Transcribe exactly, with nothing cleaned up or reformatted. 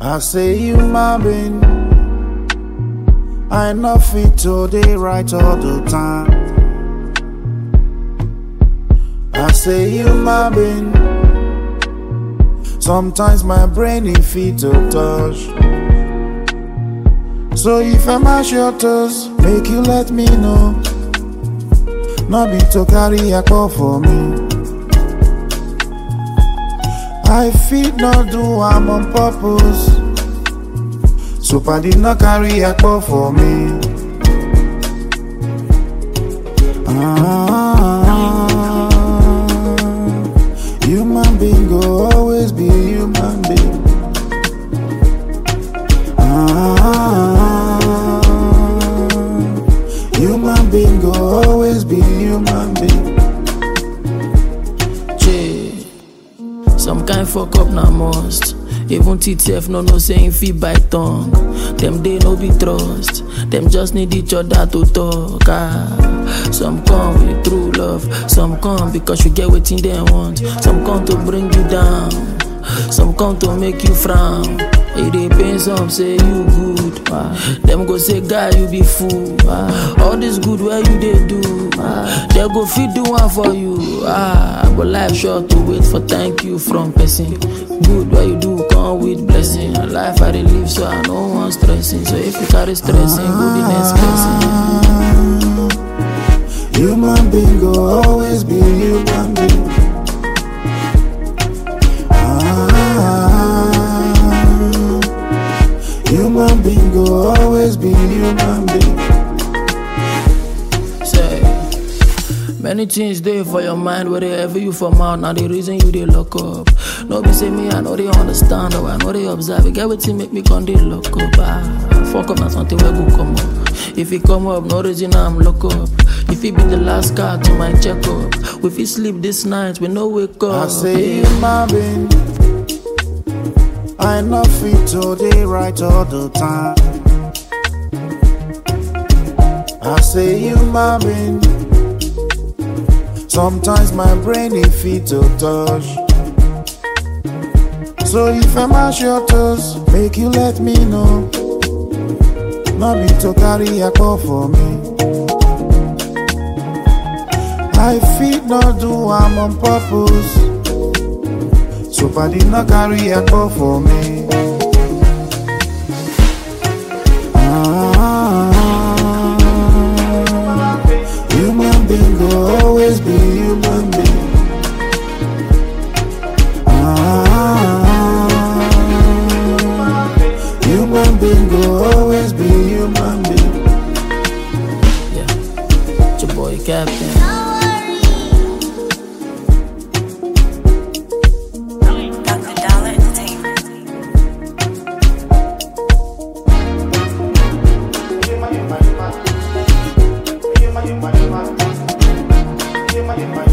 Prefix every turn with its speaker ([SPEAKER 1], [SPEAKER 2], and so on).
[SPEAKER 1] I say human being, I not fit today right all the time. I say human being, sometimes my brain ain't fit to touch. So if I mash your toes, make you let me know. Not be to carry a call for me. I fit not do I'm on purpose. So I did not carry a call for me. Ah, human being go always be human being. Ah, human being go always be human being.
[SPEAKER 2] Che, some kind fuck up na must. Even T T F no no saying feet by tongue. Them they no be trust. Them just need each other to talk. Ah. Some come with true love. Some come because you get what they want. Some come to bring you down. Some come to make you frown. It dey pain some say you good. Ah. Them go say guy you be fool. Ah. All this good where you they do. Ah. They go fit do one for you. Ah. But life short to wait for thank you from person. Good what you do come with blessing. And life I dey live so I no one stressing. So if you carry stressing, go the next person.
[SPEAKER 1] Human being go always be human being. Human being go always be human being.
[SPEAKER 2] Say, many things there for your mind, wherever you from out. Now the reason you they lock up. No be say me, I know they understand, or I know they observe. It get what make me come they lock up. Ah, fuck up, not something where go come up. If it come up, no reason I'm lock up. If it be the last car to my checkup. If you sleep this night, we no wake up.
[SPEAKER 1] I say human being, I not fit today right all the time. I say human being, sometimes my brain ain't fit to touch. So if I mash your toes, make you let me know. Not be to carry a call for me. I fit not do I'm on purpose. So I did not carry a call for me. Ah, human being go always be human being. Ah, human being go always be human being.
[SPEAKER 2] Yeah, it's your boy Captain.
[SPEAKER 1] My, my, my.